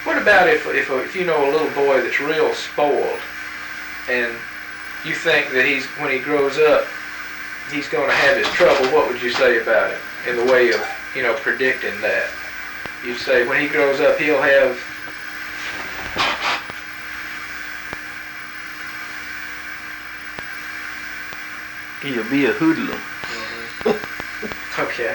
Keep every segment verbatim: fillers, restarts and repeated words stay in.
What about if, if, if you know a little boy that's real spoiled, and you think that he's, when he grows up, he's going to have his trouble? What would you say about it in the way of, you know, predicting that? You'd say when he grows up, he'll have... He'll be a hoodlum. Mm-hmm. Okay.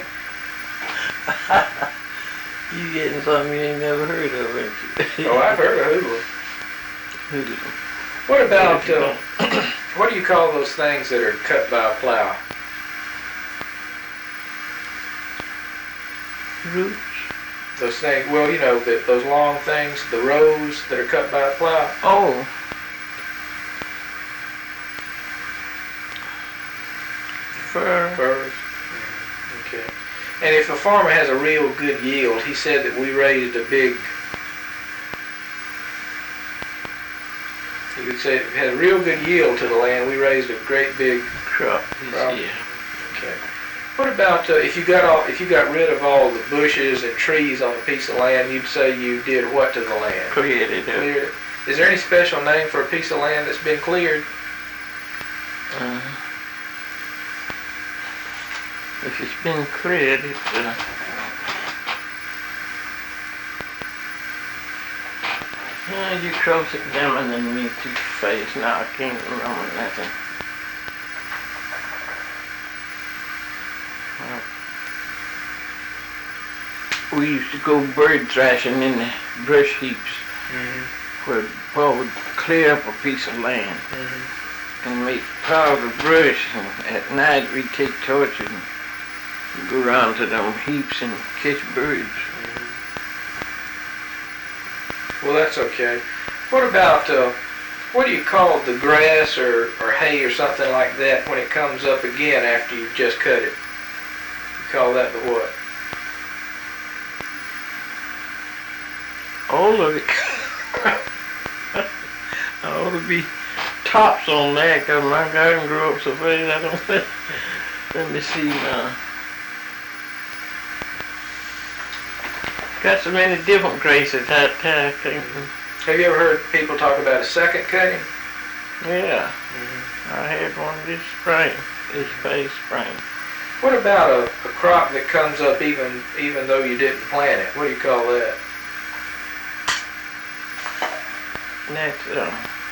You getting something you ain't never heard of, ain't you? Oh, I've heard of hoodlum. Hoodlum. What about, uh, what do you call those things that are cut by a plow? Roots. Those things, well, you know, the, those long things, the rows that are cut by a plow. Oh. Fur. Furs. Okay. And if a farmer has a real good yield, he said that we raised a big, he would say if it had a real good yield to the land, we raised a great big crop this crop. year. Okay. What about uh, if you got all, if you got rid of all the bushes and trees on a piece of land, you'd say you did what to the land? Cleared it up. Cleared it. Is there any special name for a piece of land that's been cleared? Uh-huh. If it's been cleared, it's uh, uh, you cross-examining me too fast now. I can't remember nothing. Uh, we used to go bird thrashing in the brush heaps, mm-hmm. where Paul would clear up a piece of land, mm-hmm. and make piles of brush, and at night we'd take torches and go around to them heaps and catch birds. Mm-hmm. Well, that's okay. What about, uh, what do you call the grass or, or hay or something like that when it comes up again after you've just cut it? You call that the what? All of it. I ought to be tops on that because my garden grew up so fast. I don't let me see now. Got so many different grasses out there. Have you ever heard people talk about a second cutting? Yeah. Mm-hmm. I had one this spring, this past spring. What about a, a crop that comes up even even though you didn't plant it? What do you call that? That's uh,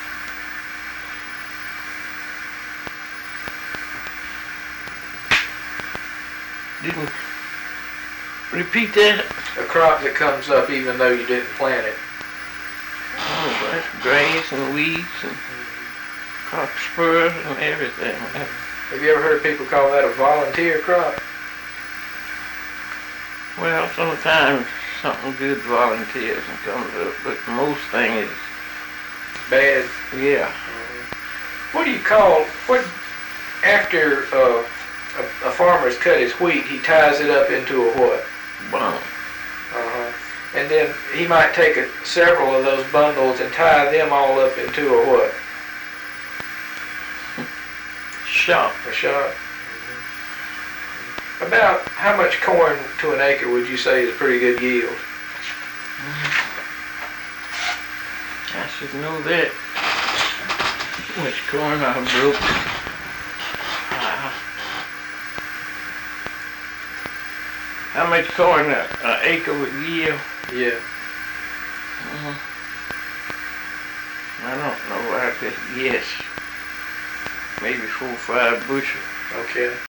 didn't repeat that. A crop that comes up even though you didn't plant it. Oh, that's grass and weeds and cockspurs and everything. Have you ever heard people call that a volunteer crop? Well, sometimes something good volunteers and comes up, but most things is bad. Yeah. Mm-hmm. What do you call, what, after uh, a, a farmer's cut his wheat, he ties it up into a what? Bundle. Uh-huh. And then he might take a, several of those bundles and tie them all up into a what? Shop. A shop. Mm-hmm. About how much corn to an acre would you say is a pretty good yield? I should know that. How much corn I broke. Uh, how much corn an acre would yield? Yeah. Uh-huh. I don't know. I just guess. Maybe four or five bushels. Okay.